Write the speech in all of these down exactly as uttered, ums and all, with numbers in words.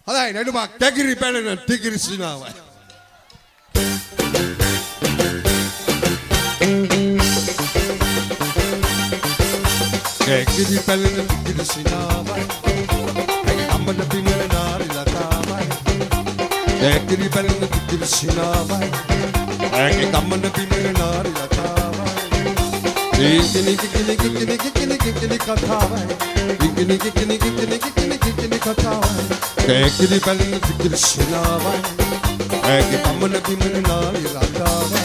හොඳයි නඩුමක් කැකිරි පැලෙන ටිකිරි සිනාවයි. කැකිරි පැලෙන ටිකිරි සිනාවයි. අම්මට පින්නන නාරි ලතාවයි. කැකිරි පැලෙන ටිකිරි සිනාවයි. ඇගේ කම්මට පින්නන නාරි ලතාවයි. කිනි කිනි කිනි කිනි කිනි කතාවයි. කිනි කිනි කිනි කිනි කිනි කතාවයි. කැකිරි පැලෙන ටිකිරි සිනාවයි. ඇගේ කම්මට පින්නන නාරි ලතාවයි.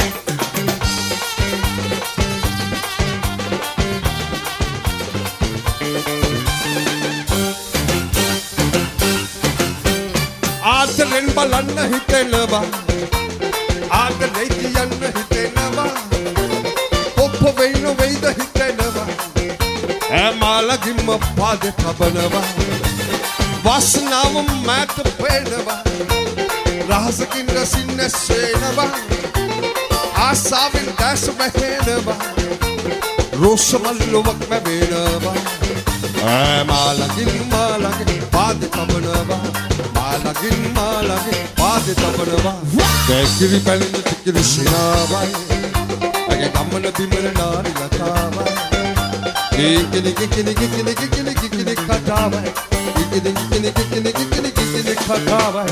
ආදරෙන් බලන්න හිතෙනවා ආදරේ කියන්න හිතෙනවා ඔප්ප වෙන්න වෙයිද හිතෙනවා ඇමාලගින්ම පාදේ තබනවා වාසනාව මට පේනවා රහසකින් රසින්න සේනවා ආසාවෙන් දැස මහේනවා රෝෂ මල්ලුවක් මැවෙනවා ඇමාලගින් මාලගේ පාදේ තබනවා Malagin malagin paade tabanava kekiri palin tikiri sinavai age kammana bimana nari latavai kekini kekini kekini kekini kekini katavai kekini kekini kekini kekini kekini katavai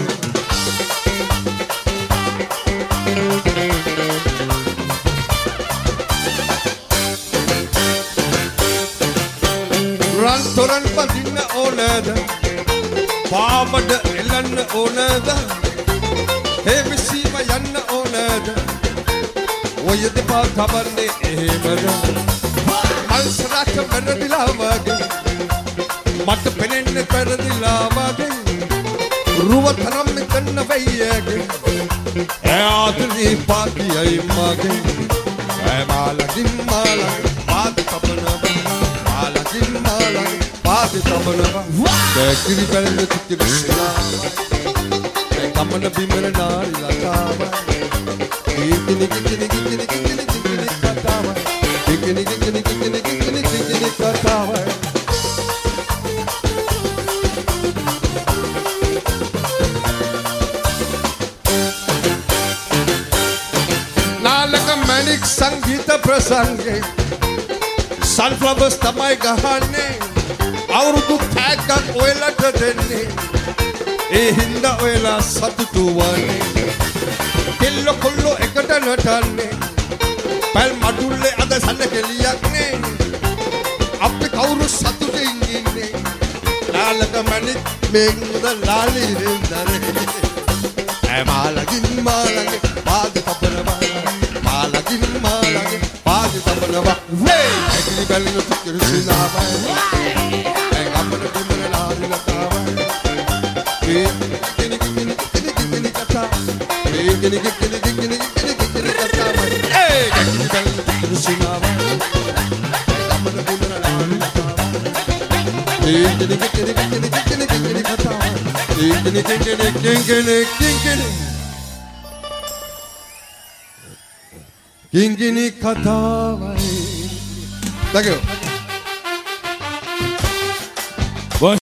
ran toran padinna onada පාමඩ එලන්න ඕනද හේවිසීම යන්න ඕනද ඔය දෙපා තබන්නේ එහෙමද මල්සරට පෙරදිලා වගේ මට පෙනෙන්නේ පෙරදිලා වගේ රුවතරම් මෙතන වෙයියගේ ඈාදලි පාතියයි මගේ ඈ මාලකින් මාලකින් පාද තබනවා මාලකින් මාලකින් පාද තබනවා කැකිරි පැලෙන ටිකිරි සිනාවයි ඒ කම්මන බිමන නාරි ලතාවයි කිනි කිනි කිනි කිනි කිනි කතාවයි කිනි කිනි කිනි කිනි කිනි කතාවයි නාලක මැණික් සංගීත ප්‍රසංගේ සන්ෆ්ලවර්ස් තමයි ගහන්නේ අවුරුදු තෑග්ගක් ඔයලට දෙන්නේ ඒ හින්දා ඔයලා සතුටු වන්නේ කෙල්ල කොල්ල එකට නටන්නේ පැල් මඩුල්ලේ අද සන්නකෙලියක් නේ අපි කවුරු සතුටින් ඉන්නේ නාලක මැණික් මේකද ලාලි හින්දානේ ඈ මාලගින් මාලගේ පාද තබනවා මාලගින් මාලගේ පාද තබනවා වේ ඇකිලි බැලිනු ටිකිරි සිනාවයි Gini gini gini gini gini gini kata mai, eh gini gini terus sinawai, kamu lebih menarik kata mai, eh gini gini gini gini gini kata mai, eh gini gini gini gini gini gini gini kata mai, thank you.